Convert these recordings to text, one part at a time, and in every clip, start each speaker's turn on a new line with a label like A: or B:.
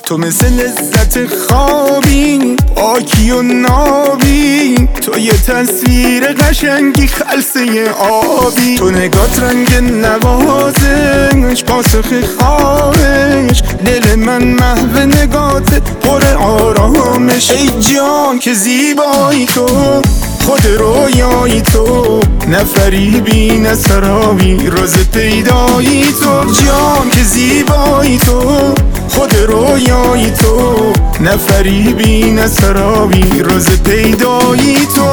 A: تو مثل لذت خوابی، پاکی و نابی، تو یه تصویر قشنگی خلسه آبی. تو نگات رنگ نوازش، پاسخ خواهش، دل من محو نگات پر آرامش. ای جان که زیبایی تو، خود رویایی تو، نه فریبی نه سرابی، راز پیدایی تو. جان که زیبایی تو، خود رویایی تو، نه فریبی نه سرابی، راز پیدایی تو.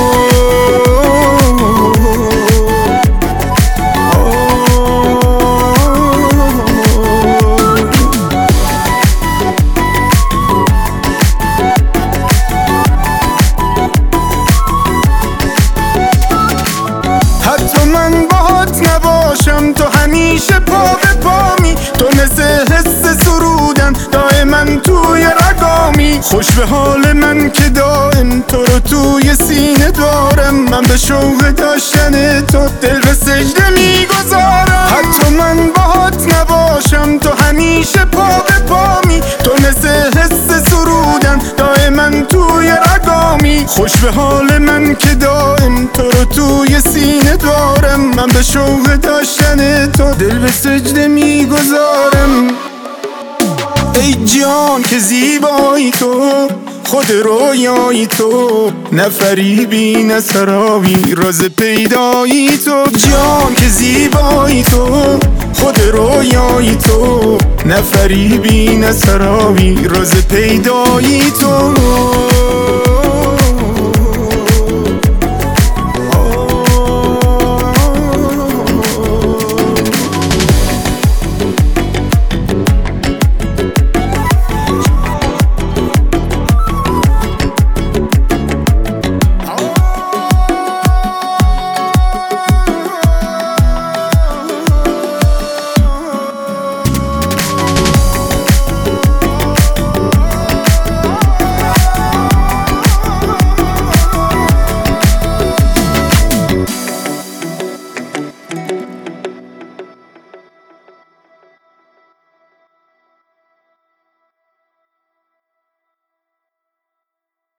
A: حتی من باهات نباشم تو همیشه پا به پامی، تو مثل حس سرودن دائما توی رگامی. خوش به حال من که دائم تو رو توی سینه دارم، من به شوق داشتن تو دل به سجده میگذارم. حتی من باهات نباشم تو همیشه پا به پامی، تو مثل حس سرودن دائما توی رگامی. خوش به حال من که دائم تو رو توی سینه دارم، من به شوق داشتن تو دل به سجده میگذارم. ای جان که زیبایی تو، خود رویایی تو، نه فریبی نه سرابی، راز پیدایی تو. جان که زیبایی تو، خود رویایی تو، نه فریبی نه سرابی، راز پیدایی تو.